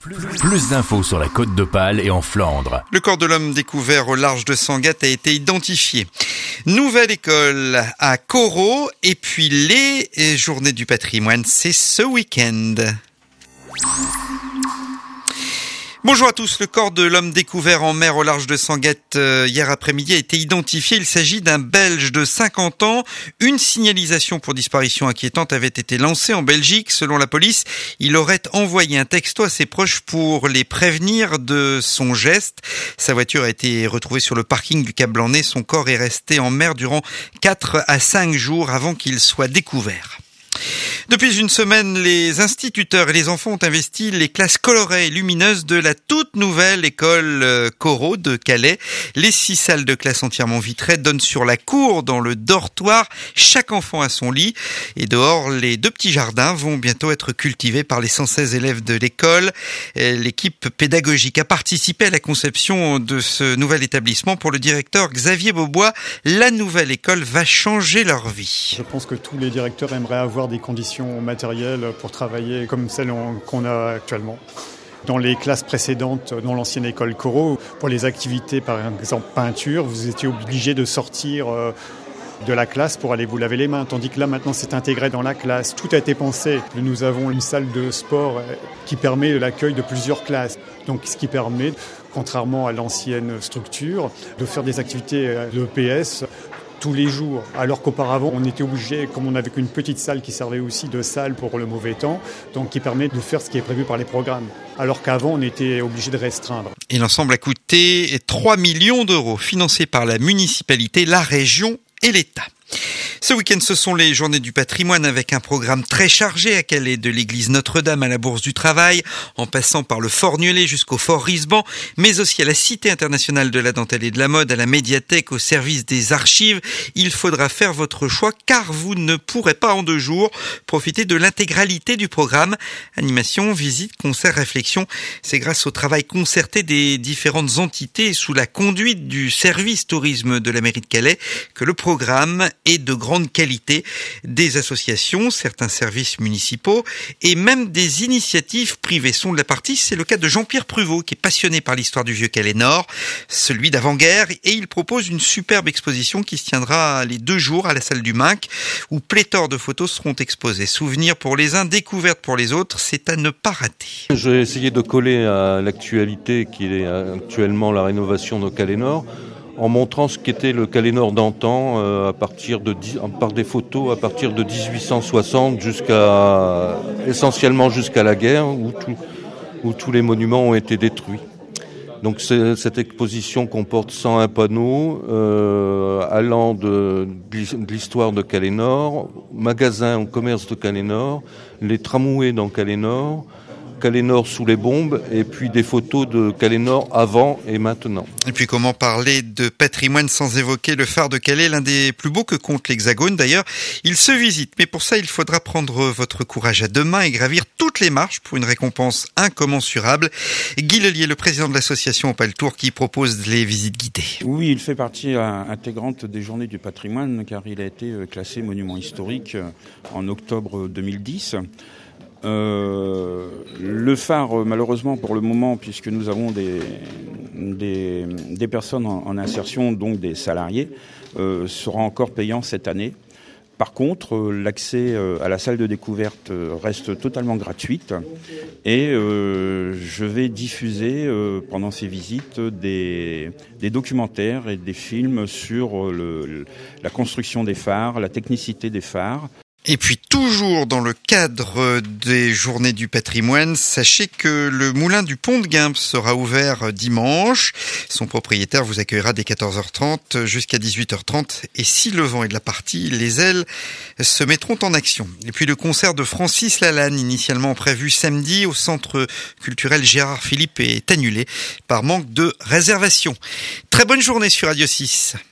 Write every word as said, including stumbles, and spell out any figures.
Plus, plus d'infos sur la Côte d'Opale et en Flandre. Le corps de l'homme découvert au large de Sangatte a été identifié. Nouvelle école à Corot et puis les journées du patrimoine, c'est ce week-end. Bonjour à tous. Le corps de l'homme découvert en mer au large de Sangatte euh, hier après-midi a été identifié. Il s'agit d'un Belge de cinquante ans. Une signalisation pour disparition inquiétante avait été lancée en Belgique. Selon la police, il aurait envoyé un texto à ses proches pour les prévenir de son geste. Sa voiture a été retrouvée sur le parking du Cap Blanc-Nez. Son corps est resté en mer durant quatre à cinq jours avant qu'il soit découvert. Depuis une semaine, les instituteurs et les enfants ont investi les classes colorées et lumineuses de la toute nouvelle école Corot de Calais. Les six salles de classe entièrement vitrées donnent sur la cour dans le dortoir. Chaque enfant a son lit. Et dehors, les deux petits jardins vont bientôt être cultivés par les cent seize élèves de l'école. L'équipe pédagogique a participé à la conception de ce nouvel établissement. Pour le directeur Xavier Beaubois, la nouvelle école va changer leur vie. Je pense que tous les directeurs aimeraient avoir des conditions matérielles pour travailler comme celles qu'on a actuellement. Dans les classes précédentes, dans l'ancienne école Corot, pour les activités par exemple peinture, vous étiez obligé de sortir de la classe pour aller vous laver les mains, tandis que là maintenant c'est intégré dans la classe. Tout a été pensé. Nous avons une salle de sport qui permet l'accueil de plusieurs classes, donc ce qui permet, contrairement à l'ancienne structure, de faire des activités de E P S tous les jours, alors qu'auparavant on était obligé, comme on avait qu'une petite salle qui servait aussi de salle pour le mauvais temps, donc qui permet de faire ce qui est prévu par les programmes, alors qu'avant on était obligé de restreindre. Et l'ensemble a coûté trois millions d'euros, financés par la municipalité, la région et l'État. Ce week-end, ce sont les journées du patrimoine avec un programme très chargé à Calais, de l'église Notre-Dame à la Bourse du Travail, en passant par le Fort Nieullet jusqu'au Fort Risban, mais aussi à la Cité internationale de la dentelle et de la mode, à la médiathèque, au service des archives. Il faudra faire votre choix car vous ne pourrez pas en deux jours profiter de l'intégralité du programme. Animation, visite, concert, réflexion. C'est grâce au travail concerté des différentes entités et sous la conduite du service tourisme de la mairie de Calais que le programme est de grande qualité, des associations, certains services municipaux et même des initiatives privées sont de la partie. C'est le cas de Jean-Pierre Pruvot qui est passionné par l'histoire du vieux Calais Nord, celui d'avant-guerre, et il propose une superbe exposition qui se tiendra les deux jours à la salle du Minc où pléthore de photos seront exposées. Souvenirs pour les uns, découvertes pour les autres, c'est à ne pas rater. J'ai essayé de coller à l'actualité qui est actuellement la rénovation de Calais Nord, en montrant ce qu'était le Calais Nord d'antan, euh, à partir de par des photos à partir de dix-huit cent soixante jusqu'à essentiellement jusqu'à la guerre où, tout, où tous les monuments ont été détruits. Donc cette exposition comporte cent un panneaux euh, allant de, de l'histoire de Calais Nord, magasins au commerce de Calais Nord, les tramways dans Calais Nord, Calais Nord sous les bombes et puis des photos de Calais Nord avant et maintenant. Et puis comment parler de patrimoine sans évoquer le phare de Calais, l'un des plus beaux que compte l'Hexagone d'ailleurs. Il se visite, mais pour ça il faudra prendre votre courage à deux mains et gravir toutes les marches pour une récompense incommensurable. Guy Lelier, le président de l'association Opale Tour, qui propose les visites guidées. Oui, il fait partie intégrante des journées du patrimoine car il a été classé monument historique en octobre deux mille dix. Euh, le phare, malheureusement pour le moment, puisque nous avons des, des, des personnes en, en insertion, donc des salariés, euh, sera encore payant cette année. Par contre, euh, l'accès euh, à la salle de découverte euh, reste totalement gratuite et euh, je vais diffuser euh, pendant ces visites des, des documentaires et des films sur euh, le, la construction des phares, la technicité des phares. Et puis toujours dans le cadre des journées du patrimoine, sachez que le moulin du Pont de Guimpe sera ouvert dimanche. Son propriétaire vous accueillera dès quatorze heures trente jusqu'à dix-huit heures trente. Et si le vent est de la partie, les ailes se mettront en action. Et puis le concert de Francis Lalanne, initialement prévu samedi au centre culturel Gérard Philippe, est annulé par manque de réservation. Très bonne journée sur Radio six.